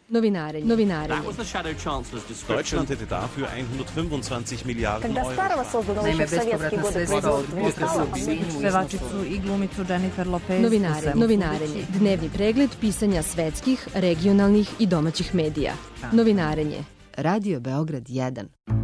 Novinarenje. Deutschland hätte dafür 125 Miliarden Когда старого созданного Naime, еще в советские bespovratna годы sredstva od производства не стало, pevačicu i glumicu Jennifer Lopez. Novinarenje. Dnevni pregled pisanja svetskih, regionalnih i domaćih medija. Novinarenje. Radio Beograd 1.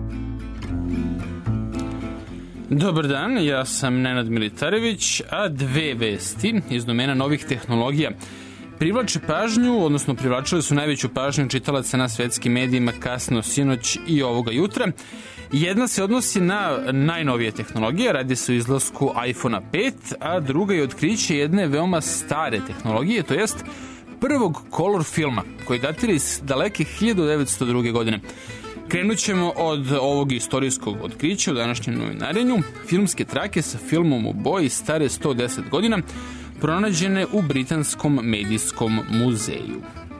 Dobar dan, ja sam Nenad Militarević, a dve vesti iz domena novih tehnologija privlače pažnju, odnosno privlačile su najveću pažnju čitalaca na svetskim medijima kasno sinoć i ovoga jutra. Jedna se odnosi na najnovije tehnologije, radi se o izlasku iPhone 5, a druga je otkriće jedne veoma stare tehnologije, to jest prvog color filma, koji datira iz daleke 1902. godine. Krenut ćemo od ovog istorijskog otkrića u današnjem novinarenju. Filmske trake sa filmom u boji stare 110 godina pronađene u Britanskom medijskom muzeju.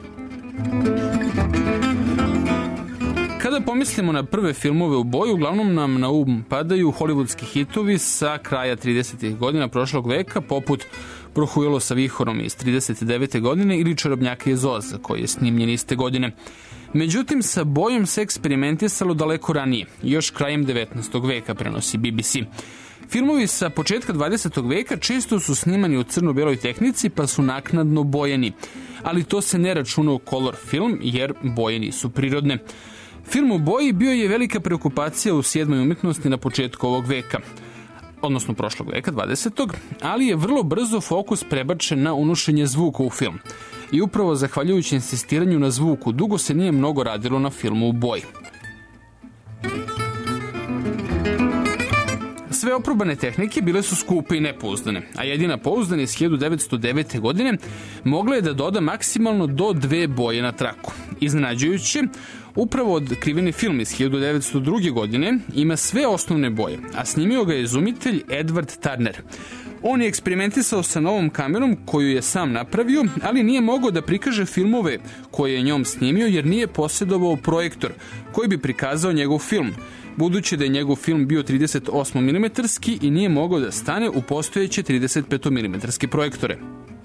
Kada pomislimo na prve filmove u boji, uglavnom nam na padaju hollywoodski hitovi sa kraja 30. godina prošlog veka, poput Prohujelo sa vihorom iz 39. godine ili Čarobnjaka iz Oza, koji je snimljen iste godine. Međutim, sa bojom se eksperimentisalo daleko ranije, još krajem 19. veka, prenosi BBC. Filmovi sa početka 20. veka često su snimani u crno-beloj tehnici, pa su naknadno bojeni, ali to se ne računa u color film, jer boje nisu prirodne. Film u boji bio je velika preokupacija u 7. umetnosti na početku ovog veka, odnosno prošlog veka, 20. ali je vrlo brzo fokus prebačen na unošenje zvuka u film. I upravo zahvaljujući insistiranju na zvuku, dugo se nije mnogo radilo na filmu u boji. Sve oprobane tehnike bile su skupe i nepouzdane, a jedina pouzdana iz 1909. godine mogla je da doda maksimalno do 2 boje na traku. Iznenađujuće, upravo otkriveni film iz 1902. godine ima sve osnovne boje, a snimio ga je izumitelj Edward Turner. On je eksperimentisao sa novom kamerom koju je sam napravio, ali nije mogao da prikaže filmove koje je njom snimio jer nije posjedovao projektor koji bi prikazao njegov film, budući da je njegov film bio 38 mm i nije mogao da stane u postojeće 35 mm projektore.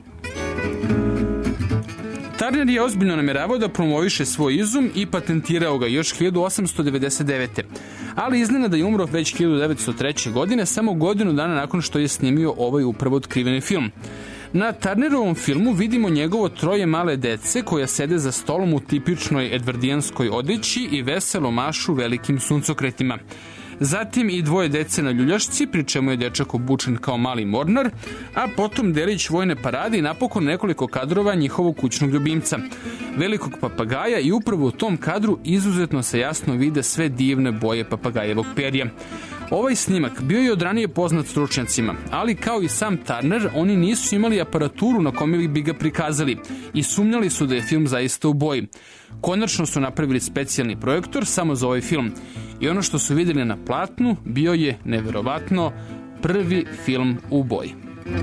Turner je ozbiljno nameravao da promoviše svoj izum i patentirao ga još 1899. Ali iznenada je umro već 1903. godine, samo godinu dana nakon što je snimio ovaj upravo otkriveni film. Na Turnerovom filmu vidimo njegovo 3 male dece koja sede za stolom u tipičnoj edvardijanskoj odeći i veselo mašu velikim suncokretima. Zatim i 2 dece na ljuljašci, pri čemu je dečak obučen kao mali mornar, a potom delić vojne parade i napokon nekoliko kadrova njihovog kućnog ljubimca, velikog papagaja, i upravo u tom kadru izuzetno se jasno vide sve divne boje papagajevog perja. Ovaj snimak bio je od ranije poznat stručnjacima, ali kao i sam Turner, oni nisu imali aparaturu na kome bi ga prikazali i sumnjali su da je film zaista u boji. Konačno su napravili specijalni projektor samo za ovaj film i ono što su vidjeli na platnu bio je neverovatno prvi film u boji.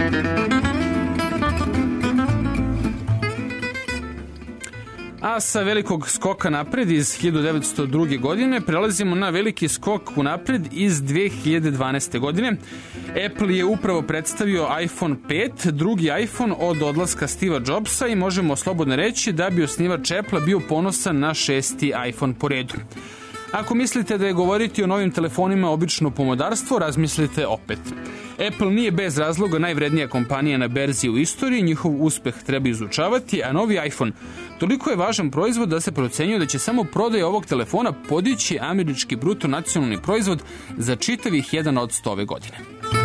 A sa velikog skoka napred iz 1902. godine prelazimo na veliki skok unapred iz 2012. godine. Apple je upravo predstavio iPhone 5, drugi iPhone od odlaska Steva Jobsa, i možemo slobodno reći da bi osnivač Apple bio ponosan na 6. iPhone po redu. Ako mislite da je govoriti o novim telefonima obično pomodarstvo, razmislite opet. Apple nije bez razloga najvrednija kompanija na berzi u istoriji, njihov uspeh treba izučavati, a novi iPhone toliko je važan proizvod da se procenjuje da će samo prodaja ovog telefona podići američki bruto nacionalni proizvod za čitavih 1% ove godine.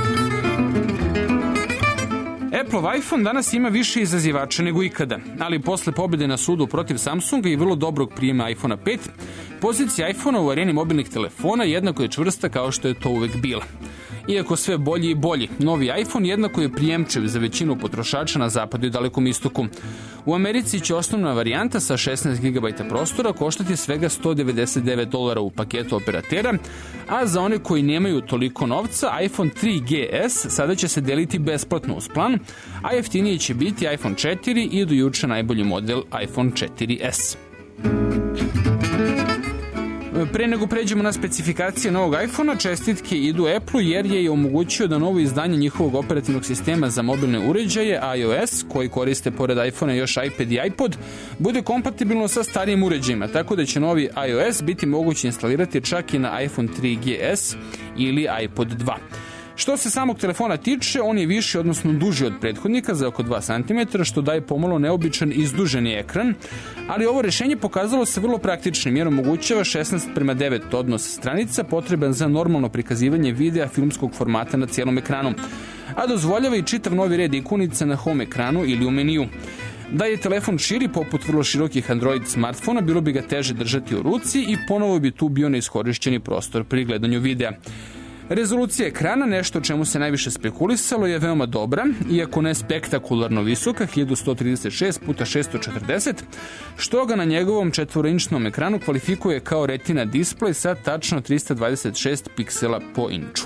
Appleov iPhone danas ima više izazivača nego ikada, ali posle pobjede na sudu protiv Samsunga i vrlo dobrog prijema iPhone 5, pozicija iPhone u areni mobilnih telefona jednako je čvrsta kao što je to uvek bila. Iako sve bolji i bolji, novi iPhone jednako je prijemčiv za većinu potrošača na zapadu i dalekom istoku. U Americi će osnovna varijanta sa 16 GB prostora koštati svega $199 u paketu operatera, a za one koji nemaju toliko novca, iPhone 3GS sada će se deliti besplatno uz plan, a jeftiniji će biti iPhone 4 i do juče najbolji model iPhone 4S. Pre nego pređemo na specifikacije novog iPhone-a, čestitke idu Apple-u jer je omogućio da novo izdanje njihovog operativnog sistema za mobilne uređaje, iOS, koji koriste pored iPhone-a još iPad i iPod, bude kompatibilno sa starijim uređajima, tako da će novi iOS biti moguće instalirati čak i na iPhone 3GS ili iPod 2. Što se samog telefona tiče, on je viši, odnosno duži od prethodnika za oko 2 cm, što daje pomalo neobičan izduženi ekran, ali ovo rešenje pokazalo se vrlo praktičnim jer omogućava 16:9 odnos stranica potreban za normalno prikazivanje videa filmskog formata na cijelom ekranu, a dozvoljava i čitav novi red ikonica na home ekranu ili u meniju. Da je telefon širi, poput vrlo širokih Android smartfona, bilo bi ga teže držati u ruci i ponovo bi tu bio neiskorišćeni prostor pri gledanju videa. Rezolucija ekrana, nešto o čemu se najviše spekulisalo, je veoma dobra, iako ne spektakularno visoka, 1136x640, što ga na njegovom 4-inčnom ekranu kvalifikuje kao retina displej sa tačno 326 piksela po inču.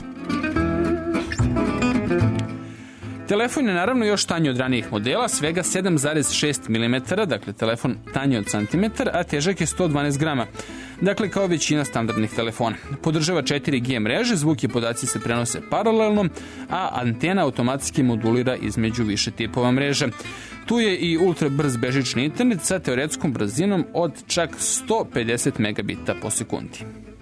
Telefon je naravno još tanji od ranijih modela, svega 7,6 mm, dakle telefon tanji od centimetar, a težak je 112 grama. Dakle, kao većina standardnih telefona. Podržava 4G mreže, zvuk i podaci se prenose paralelno, a antena automatski modulira između više tipova mreže. Tu je i ultra brz bežični internet sa teoretskom brzinom od čak 150 megabita po sekundi.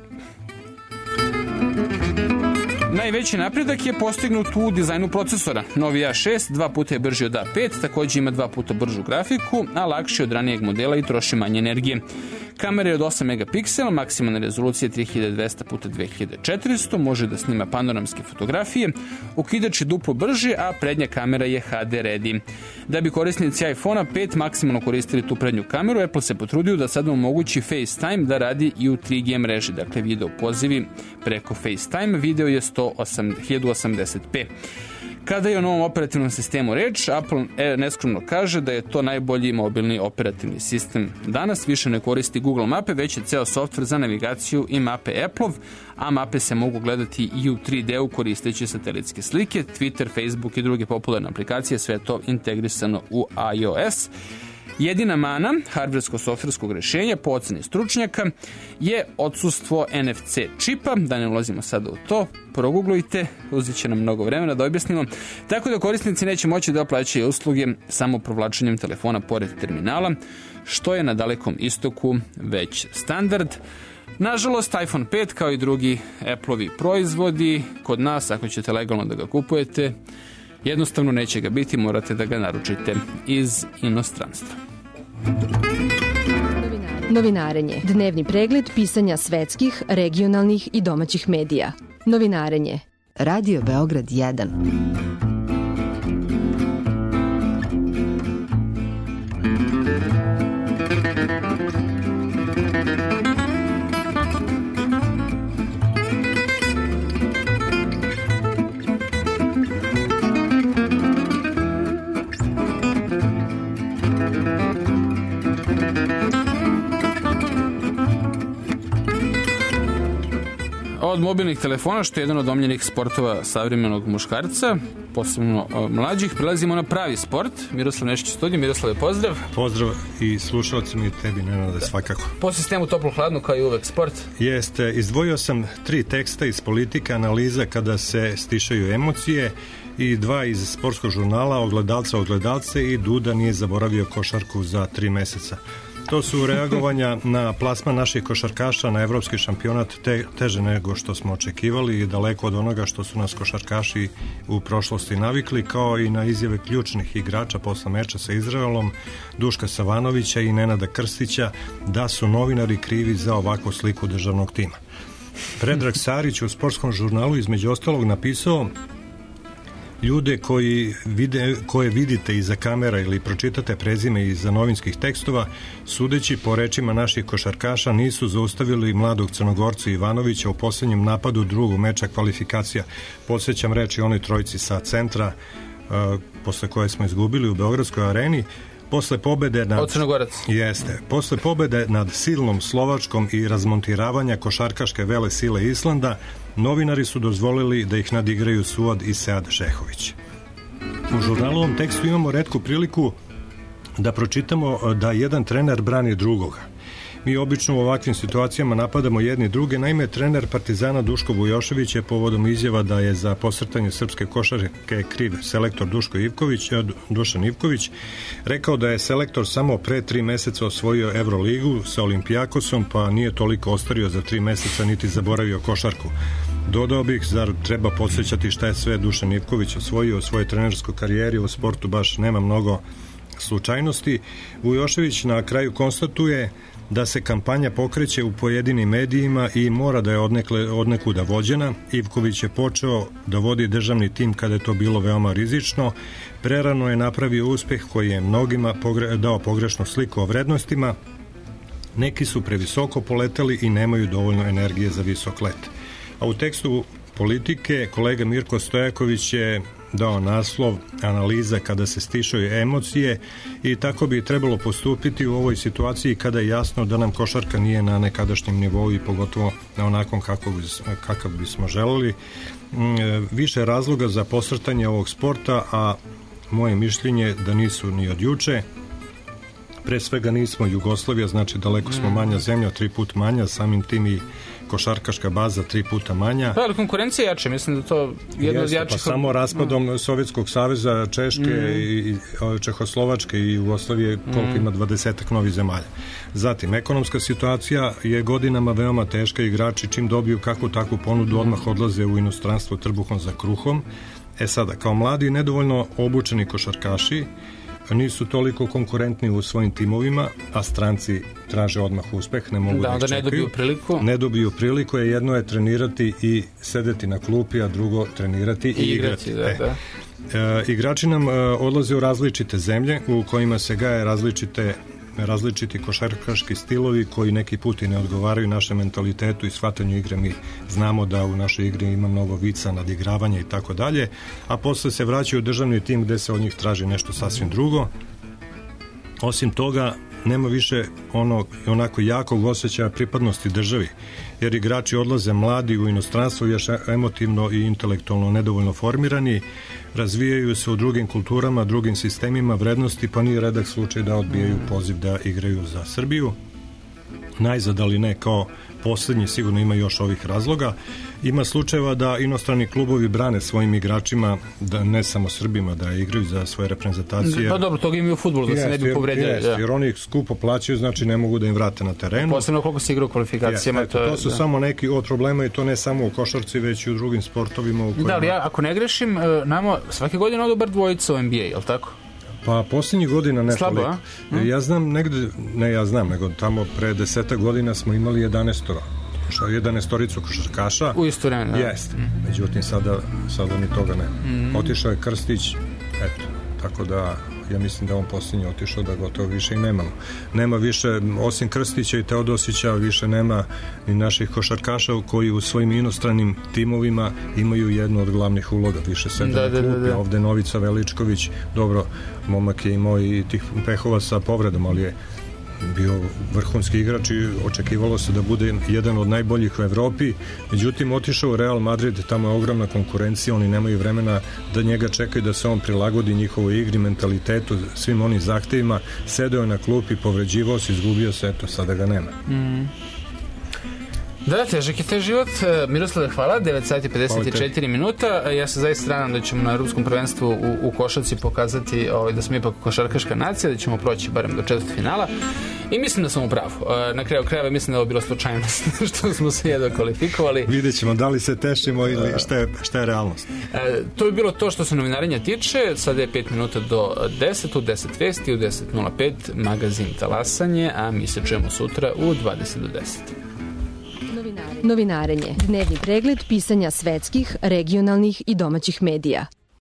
Najveći napredak je postignut u dizajnu procesora. Novi A6 2 puta je brži od A5, također ima 2 puta bržu grafiku, a lakši od ranijeg modela i troši manje energije. Kamera je od 8 megapiksela, maksimalna rezolucija 3200x2400, može da snima panoramske fotografije, okidač je duplo brži, a prednja kamera je HD ready. Da bi korisnici iPhone-a 5 maksimalno koristili tu prednju kameru, Apple se potrudio da sad omogući FaceTime da radi i u 3G mreži, dakle video pozivi preko FaceTime, video je 1080p. Kada je o novom operativnom sistemu reč, Apple neskromno kaže da je to najbolji mobilni operativni sistem. Danas više ne koristi Google mape, već je ceo softver za navigaciju i mape Apple-ov, a mape se mogu gledati i u 3D-u koristeći satelitske slike, Twitter, Facebook i druge popularne aplikacije, sve to integrisano u iOS. Jedina mana hardversko-softverskog rešenja po oceni stručnjaka je odsustvo NFC čipa, da ne ulazimo sada u to, proguglujte, uzet će nam mnogo vremena da objasnimo, tako da korisnici neće moći da plaćaju usluge samo provlačenjem telefona pored terminala, što je na Dalekom istoku već standard. Nažalost, iPhone 5 kao i drugi Apple-ovi proizvodi, kod nas ako ćete legalno da ga kupujete, jednostavno neće ga biti, morate da ga naručite iz inostranstva. Novinarenje. Dnevni pregled pisanja svetskih, regionalnih i domaćih medija. Novinarenje. Radio Beograd 1. Od mobilnih telefona, što je jedan od omiljenih sportova savremenog muškarca, posebno mlađih, prelazimo na pravi sport. Miroslav Nešić u studiju. Miroslave, pozdrav. Pozdrav i slušalcima i tebi, Nenade, svakako. Po sistemu toplo-hladno, kao i uvek sport. Jeste, izdvojio sam 3 teksta iz politike, analiza kada se stišaju emocije i 2 iz sportskog žurnala, ogledalce i Duda nije zaboravio košarku za 3 meseca. To su reagovanja na plasman naših košarkaša na evropski šampionat teže nego što smo očekivali i daleko od onoga što su nas košarkaši u prošlosti navikli, kao i na izjave ključnih igrača posle meča sa Izraelom, Duška Savanovića i Nenada Krstića, da su novinari krivi za ovakvu sliku državnog tima. Predrag Sarić u sportskom žurnalu između ostalog napisao: ljude koje vidite iza kamera ili pročitate prezime iza novinskih tekstova, sudeći po rečima naših košarkaša, nisu zaustavili mladog Crnogorca Ivanovića u posljednjem napadu drugog meča kvalifikacija. Podsjećam reči onoj trojici sa centra, posle koje smo izgubili u Beogradskoj areni. Posle pobede nad silnom Slovačkom i razmontiravanja košarkaške vele sile Islanda, novinari su dozvolili da ih nadigraju Suad i Sead Šehović. U žurnalovom tekstu imamo retku priliku da pročitamo da jedan trener brani drugoga. Mi obično u ovakvim situacijama napadamo jedni druge. Naime, trener Partizana Duško Vujošević je povodom izjava da je za posrtanje srpske košarke kriv selektor Dušan Ivković rekao da je selektor samo pre 3 meseca osvojio Euroligu sa Olimpijakosom, pa nije toliko ostario za 3 meseca niti zaboravio košarku. Dodao bih, zar treba podsjećati šta je sve Dušan Ivković osvojio u svojoj trenerskoj karijeri, u sportu baš nema mnogo slučajnosti. Vujošević na kraju konstatuje da se kampanja pokreće u pojedinim medijima i mora da je odnekuda vođena. Ivković je počeo da vodi državni tim kada je to bilo veoma rizično. Prerano je napravio uspeh koji je mnogima dao pogrešnu sliku o vrednostima. Neki su previsoko poleteli i nemaju dovoljno energije za visok let. A u tekstu Politike kolega Mirko Stojaković je dao naslov analiza kada se stišaju emocije i tako bi trebalo postupiti u ovoj situaciji kada je jasno da nam košarka nije na nekadašnjem nivou i pogotovo na onakom kakav bismo želeli. Više razloga za posrtanje ovog sporta, a moje mišljenje da nisu ni od juče. Pre svega nismo Jugoslavija, znači daleko smo manja zemlja, 3 puta manja, samim tim i košarkaška baza 3 puta manja. Pa, ali konkurencija je jače, mislim da to jedno od jačih... Pa samo raspadom Sovjetskog saveza, Češke i Čehoslovačke i Jugoslavije, koliko ima 20 novih zemalja. Zatim, ekonomska situacija je godinama veoma teška, igrači čim dobiju kakvu takvu ponudu odmah odlaze u inostranstvo trbuhom za kruhom. Sada, kao mladi nedovoljno obučeni košarkaši nisu toliko konkurentni u svojim timovima, a stranci traže odmah uspeh, ne mogu da ih čekaju. Ne dobiju priliku. Ne dobiju priliku, jedno je trenirati i sedeti na klupi, a drugo trenirati i igrati. Igrači nam odlaze u različite zemlje u kojima se gaje različiti košarkaški stilovi koji neki put i ne odgovaraju našem mentalitetu i shvatanju igre. Mi znamo da u našoj igri ima mnogo vica, nadigravanja i tako dalje, a posle se vraćaju u državni tim gde se od njih traži nešto sasvim drugo. Osim toga, nema više onako jakog osjećaja pripadnosti državi, jer igrači odlaze mladi u inostranstvo, još emotivno i intelektualno nedovoljno formirani, razvijaju se u drugim kulturama, drugim sistemima vrednosti, pa nije redak slučaj da odbijaju poziv da igraju za Srbiju. Najzad, ali ne kao poslednji, sigurno ima još ovih razloga. Ima slučajeva da inostrani klubovi brane svojim igračima, da ne samo Srbima, da igraju za svoje reprezentacije. Pa dobro, toga ima i u fudbalu, da se ne bi povredili. Jer oni ih skupo plaćaju, znači ne mogu da im vrate na terenu. Posebno koliko se igra u kvalifikacijama. To su samo neki od problema i to ne samo u košarci, već i u drugim sportovima. Da, ali ja, ako ne grešim, namo svake godine odu bar dvojica u NBA, je li tako? Pa posljednjih godina ne slabo, toliko. Ja znam negde, nego tamo pre 10 godina smo imali 11-toricu košarkaša. U isto vreme, da. Jeste. Međutim, sada ni toga ne. Otišao je Krstić, eto, tako da ja mislim da on posljednji otišao, da gotovo više i nemamo. Nema više, osim Krstića i Teodosića, više nema ni naših košarkaša koji u svojim inostranim timovima imaju jednu od glavnih uloga. Više sede na klupi, ovde Novica Veličković, dobro, momak je imao i tih pehova sa povredom, ali je bio vrhunski igrač i očekivalo se da bude jedan od najboljih u Evropi. Međutim, otišao u Real Madrid, tamo je ogromna konkurencija, oni nemaju vremena da njega čekaju da se on prilagodi njihovoj igri, mentalitetu, svim onim zahtevima. Sedeo je na klupi, povređivao se, izgubio se, eto, sada ga nema. Da, težak je te život. Miroslave, hvala. 9:54 minuta. Ja se zaista stranam da ćemo na Evropskom prvenstvu u košarci pokazati da smo ipak košarkaška nacija, da ćemo proći barem do četvrtfinala. I mislim da sam u pravu. Na kraju krajeva mislim da je ovo bilo slučajnost što smo se jedva kvalifikovali. Vidjet ćemo da li se tešimo ili šta je realnost. To je bilo to što se novinarenja tiče. Sada je 5 minuta do 10, u 10 vesti, u 10:05 magazin Talasanje, a mi se čujemo sutra u 20 do 10. Novinarenje. Dnevni pregled pisanja svetskih, regionalnih i domaćih medija.